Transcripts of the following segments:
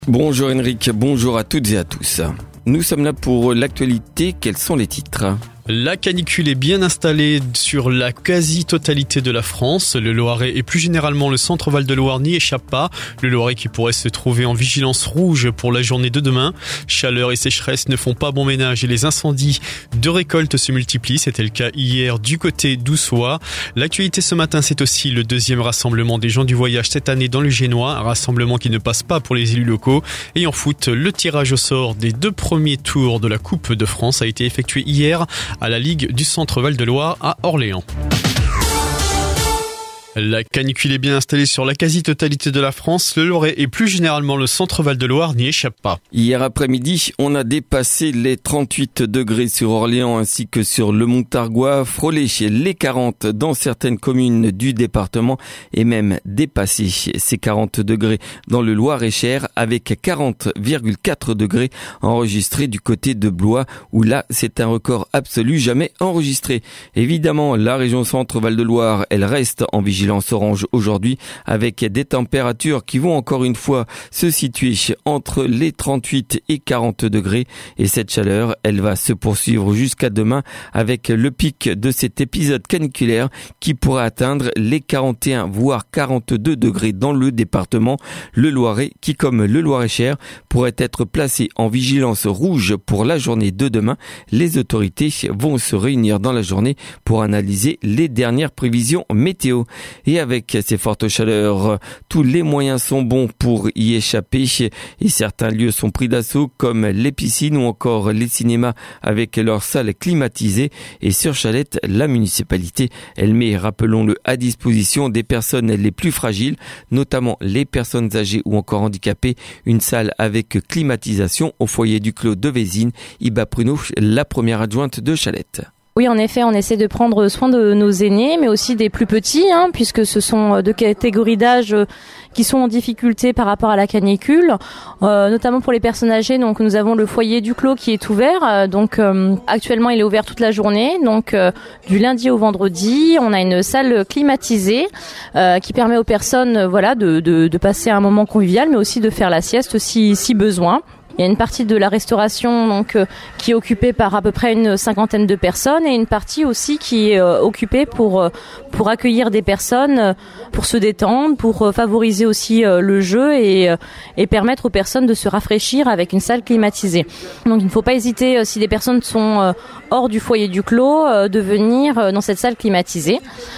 Bonjour Henrik, bonjour à toutes et à tous. Nous sommes là pour l'actualité, quels sont les titres ? La canicule est bien installée sur la quasi-totalité de la France. Le Loiret et plus généralement le centre Val-de-Loire n'y échappe pas. Le Loiret qui pourrait se trouver en vigilance rouge pour la journée de demain. Chaleur et sécheresse ne font pas bon ménage et les incendies de récolte se multiplient. C'était le cas hier du côté d'Oussois. L'actualité ce matin, c'est aussi le deuxième rassemblement des gens du voyage cette année dans le Génois. Un rassemblement qui ne passe pas pour les élus locaux. Et en foot, le tirage au sort des 2 premiers tours de la Coupe de France a été effectué hier à la Ligue du Centre Val-de-Loire à Orléans. La canicule est bien installée sur la quasi-totalité de la France. Le Loiret et plus généralement le centre Val-de-Loire n'y échappe pas. Hier après-midi, on a dépassé les 38 degrés sur Orléans ainsi que sur le Montargois, frôlé les 40 dans certaines communes du département et même dépassé ces 40 degrés dans le Loir-et-Cher avec 40,4 degrés enregistrés du côté de Blois où là c'est un record absolu jamais enregistré. Évidemment, la région centre Val-de-Loire, elle reste en vigilance orange aujourd'hui avec des températures qui vont encore une fois se situer entre les 38 et 40 degrés et cette chaleur, elle va se poursuivre jusqu'à demain avec le pic de cet épisode caniculaire qui pourrait atteindre les 41 voire 42 degrés dans le département. Le Loiret qui comme le Loir-et-Cher pourrait être placé en vigilance rouge pour la journée de demain. Les autorités vont se réunir dans la journée pour analyser les dernières prévisions météo. Et avec ces fortes chaleurs, tous les moyens sont bons pour y échapper et certains lieux sont pris d'assaut comme les piscines ou encore les cinémas avec leurs salles climatisées. Et sur Chalette, la municipalité, elle met, rappelons-le, à disposition des personnes les plus fragiles, notamment les personnes âgées ou encore handicapées, une salle avec climatisation au foyer du Clos de Vésines. Iba Pruneau, la première adjointe de Chalette. Oui, en effet, on essaie de prendre soin de nos aînés, mais aussi des plus petits, puisque ce sont deux catégories d'âge qui sont en difficulté par rapport à la canicule, notamment pour les personnes âgées. Donc, nous avons le foyer du Clos qui est ouvert. Actuellement, il est ouvert toute la journée, donc du lundi au vendredi. On a une salle climatisée qui permet aux personnes, de passer un moment convivial, mais aussi de faire la sieste si besoin. Il y a une partie de la restauration qui est occupée par à peu près une 50aine de personnes et une partie aussi qui est occupée pour accueillir des personnes, pour se détendre, pour favoriser aussi le jeu et permettre aux personnes de se rafraîchir avec une salle climatisée. Donc il ne faut pas hésiter, si des personnes sont hors du foyer du Clos, de venir dans cette salle climatisée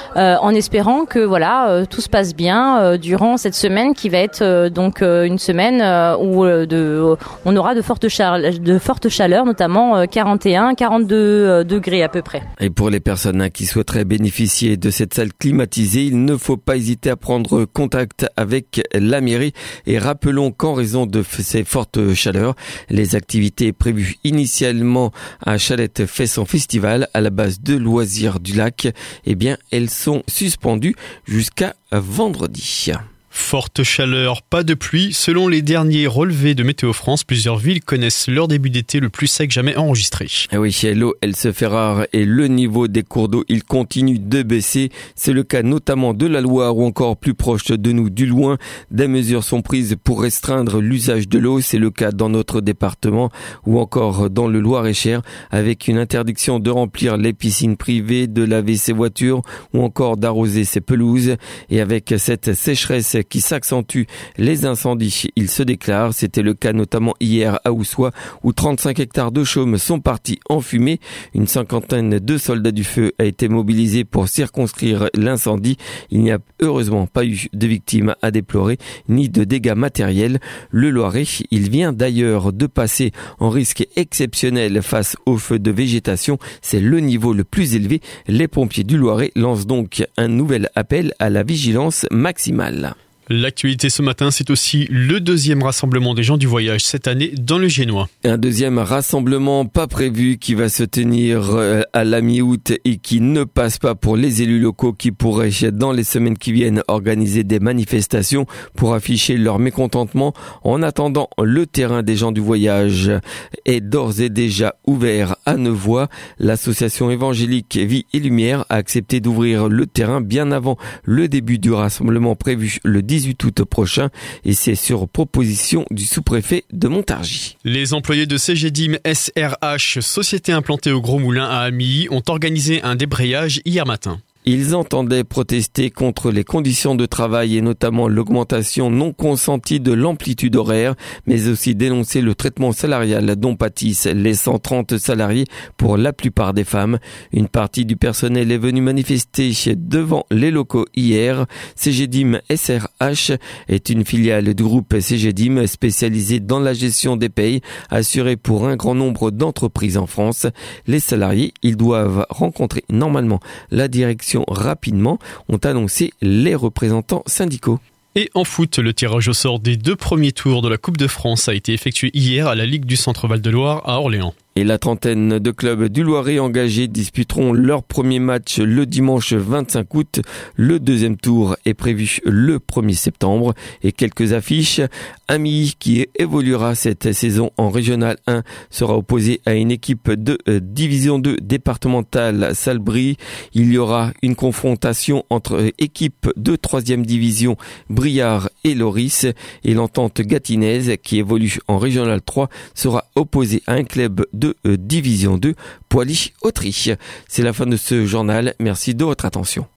en espérant que tout se passe bien durant cette semaine qui va être une semaine où on aura de fortes chaleurs, notamment 41, 42 degrés à peu près. Et pour les personnes qui souhaiteraient bénéficier de cette salle climatisée, il ne faut pas hésiter à prendre contact avec la mairie. Et rappelons qu'en raison de ces fortes chaleurs, les activités prévues initialement à Chalette fait son festival à la base de loisirs du lac, elles sont suspendues jusqu'à vendredi. Forte chaleur, pas de pluie. Selon les derniers relevés de Météo France, plusieurs villes connaissent leur début d'été le plus sec jamais enregistré. Oui, l'eau, elle se fait rare et le niveau des cours d'eau, il continue de baisser. C'est le cas notamment de la Loire ou encore plus proche de nous, du Loing. Des mesures sont prises pour restreindre l'usage de l'eau. C'est le cas dans notre département ou encore dans le Loir-et-Cher avec une interdiction de remplir les piscines privées, de laver ses voitures ou encore d'arroser ses pelouses. Et avec cette sécheresse qui s'accentue, les incendies, ils se déclarent. C'était le cas notamment hier à Oussois où 35 hectares de chaume sont partis en fumée. Une 50aine de soldats du feu a été mobilisée pour circonscrire l'incendie. Il n'y a heureusement pas eu de victimes à déplorer ni de dégâts matériels. Le Loiret, il vient d'ailleurs de passer en risque exceptionnel face aux feux de végétation. C'est le niveau le plus élevé. Les pompiers du Loiret lancent donc un nouvel appel à la vigilance maximale. L'actualité ce matin, c'est aussi le deuxième rassemblement des gens du voyage cette année dans le Génois. Un deuxième rassemblement pas prévu qui va se tenir à la mi-août et qui ne passe pas pour les élus locaux qui pourraient dans les semaines qui viennent organiser des manifestations pour afficher leur mécontentement. En attendant, le terrain des gens du voyage est d'ores et déjà ouvert à Nevoy. L'association évangélique Vie et Lumière a accepté d'ouvrir le terrain bien avant le début du rassemblement prévu le 18 18 août prochain et c'est sur proposition du sous-préfet de Montargis. Les employés de CGDIM SRH, société implantée au Gros Moulin à Amilly, ont organisé un débrayage hier matin. Ils entendaient protester contre les conditions de travail et notamment l'augmentation non consentie de l'amplitude horaire, mais aussi dénoncer le traitement salarial dont pâtissent les 130 salariés, pour la plupart des femmes. Une partie du personnel est venue manifester devant les locaux hier. CGDIM SRH est une filiale du groupe CGDIM spécialisée dans la gestion des payes, assurée pour un grand nombre d'entreprises en France. Les salariés, ils doivent rencontrer normalement la direction rapidement, ont annoncé les représentants syndicaux. Et en foot, le tirage au sort des 2 premiers tours de la Coupe de France a été effectué hier à la Ligue du Centre-Val de Loire à Orléans. Et la trentaine de clubs du Loiret engagés disputeront leur premier match le dimanche 25 août. Le deuxième tour est prévu le 1er septembre. Et quelques affiches. Amilly, qui évoluera cette saison en Régional 1, sera opposé à une équipe de Division 2 départementale Salbris. Il y aura une confrontation entre équipes de 3e division Briard et Loris. Et l'Entente Gatinaise, qui évolue en Régional 3, sera opposée à un club de Division 2, Poilly, Autriche. C'est la fin de ce journal. Merci de votre attention.